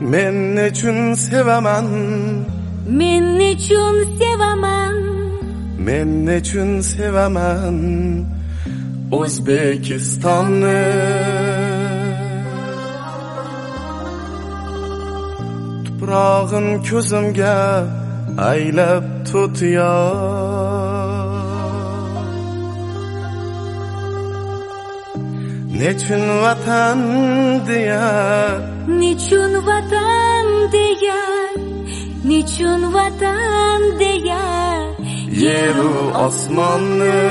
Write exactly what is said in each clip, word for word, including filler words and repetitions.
Men nechun sevaman, men nechun sevaman, men nechun sevaman O'zbekistonni. Tuprog'in ko'zimga aylab tutyor. Nechun vatan deya, nechun vatan deya, nechun vatan deya yeru osmonni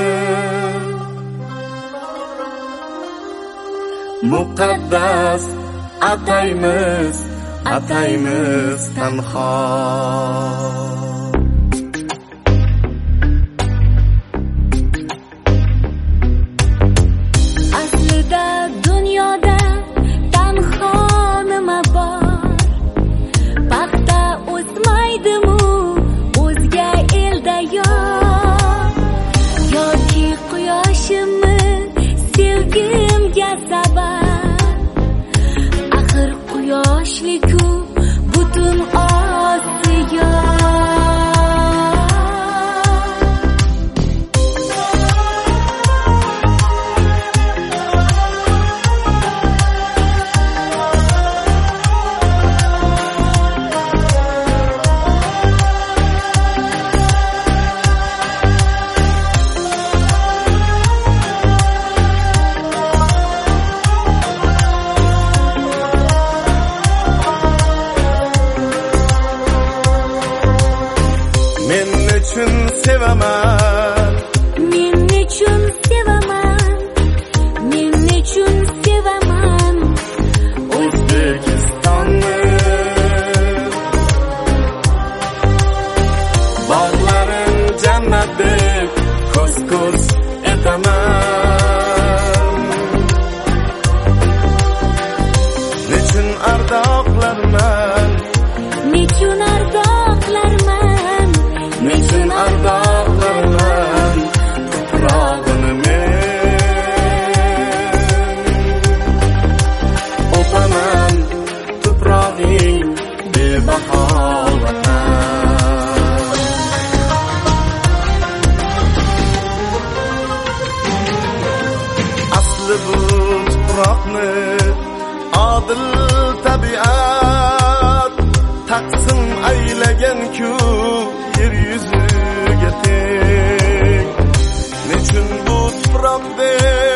muqaddas ataymiz, ataymiz tanho. Aslida dunyoda tanho nima bor? Paxta o'smaydimu o'zga elda yo'q, yoki quyoshimni sevgimga sabab. Axir quyoshliku butun Osiyo. Men nechun sevaman, Men nechun sevaman, men nechun sevaman O'zbekistonni. Bog'larin jannatdek ko'z-ko'z etaman. Nechun ardoqlarman, nechun ardoqlarman, nechun ardoqlarman tuprog'ini men. O'paman tuprog'ing bebaho vatan. Asli bu tuproqni odil tabiat taqsim aylagan-ku yer yuziga teng. Nechun bu tuproqdek